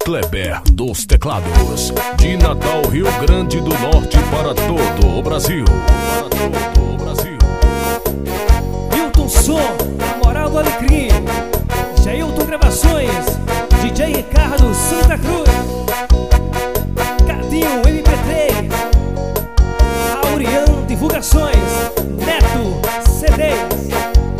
Kleber dos teclados, de Natal, Rio Grande do Norte, para todo o Brasil. Milton Som, Moral do Alecrim, Jailton Gravações, DJ Ricardo Santa Cruz, Cadinho MP3, Aurian Divulgações, Neto CDs.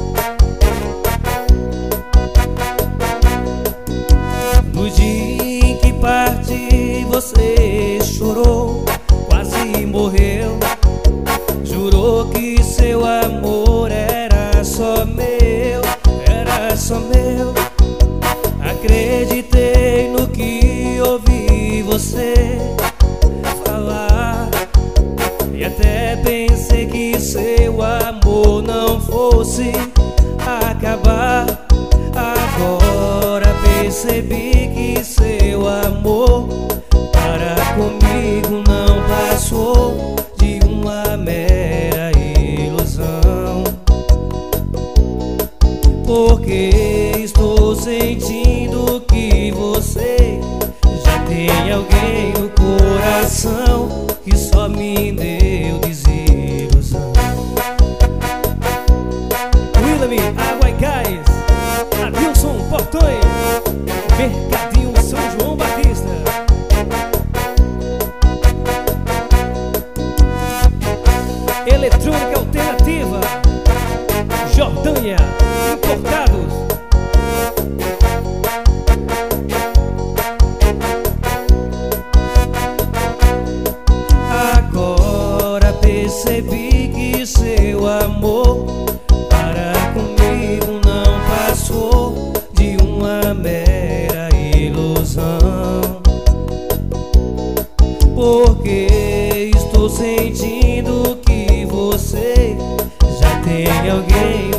No dia em que parti, você chorou, quase morreu. Jurou que seu amor era só meu, era só meu. Acreditei no que ouvi você falar, e até pensei que seu amor não fosse acabar. Agora percebi que seu amor para comigo não passou de uma mera ilusão. Porque estou sentindo que você já tem alguém no coração que só me deu desilusão. William, Água e Gás, Adilson Portões, Mercadinho São João Batista. Eletrônica Alternativa, Jordânia Importados. Agora percebi que seu amor para comigo não passou de uma mera ilusão. Porque estou sentindo que você já tem alguém